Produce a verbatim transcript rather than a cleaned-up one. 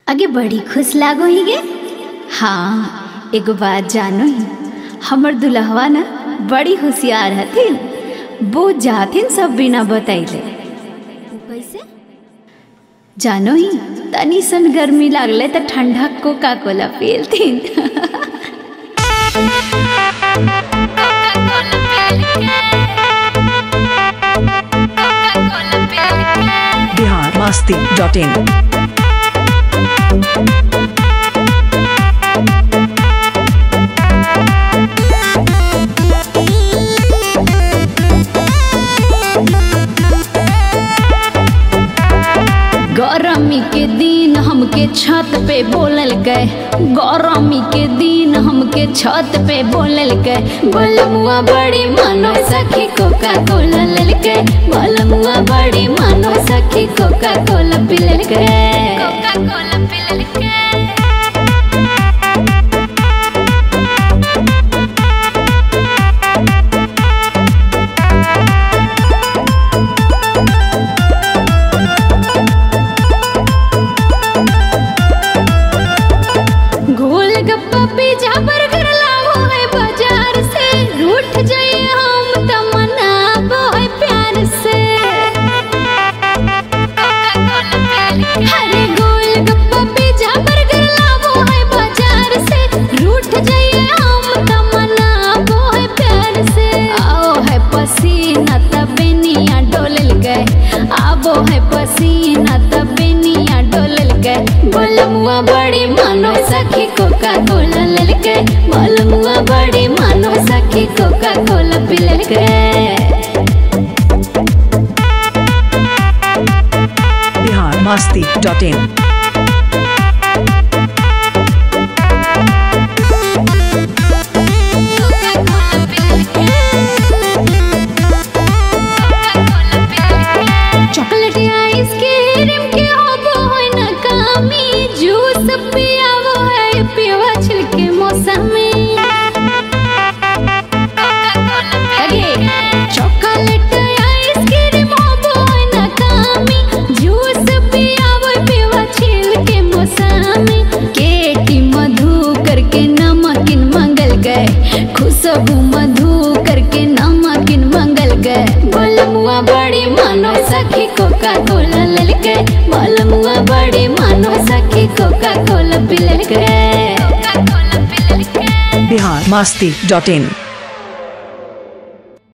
आगे बड़ी खुश लागो ही गे। हाँ एगो बात जानो ही, हमर दुल्हवा ना बड़ी होशियार हथिन। वो जाथिन सब बिना बताइले। कैसे जानो ही, तनी सन गर्मी लागले त ठंडा कोका कोला पिलथिन। Bihar Masti dot in. गरमी के दिन हमके छत पे बोलल गए, गरमी के दिन हमके छत पे बोलल गए। बलमुआ बड़ी मानो सखी कोका कोला लेल गए, बलमुआ बड़ी मानो सखी कोका कोला पिलल गए, कोका कोला पिलल गए। गोलगप्पा पिज्जा बर्गर लाओ है बाजार से, रूठ जाइए हम तमन्ना वो है प्यार से। अरे गोलगप्पा पिज्जा बर्गर लाओ है बाजार से, रूठ जाइए हम तमन्ना वो है प्यार से। आओ है पसीना तबेनिया डोलल गए, आवो है पसीना तबेनिया डोलल गए। बलमुआ बड़ी मानो सखी कोका कोला लेल गए, बलमुआ बड़ी मानो सखी कोका कोला पिलल गए। Bihar Masti dot in. Chocolate ice cream के होबो है ना कामी, जूस पियावो है पियवा छिलके मौसमी। चॉकलेट आइसक्रीम होबो है ना कामी, जूस पियावो पियवा छिलके मौसमी। केटी मधु करके नमकीन मंगल गए, खुशबू मधु करके नमकीन मंगल गए। बलमुआ बड़ी मानो सखी कोका कोला लेल गए, बलमुआ बड़ी मानो सखी कोका कोला पिलल गए, कोका कोला पिलल गए। बिहार मस्ती डॉट इन।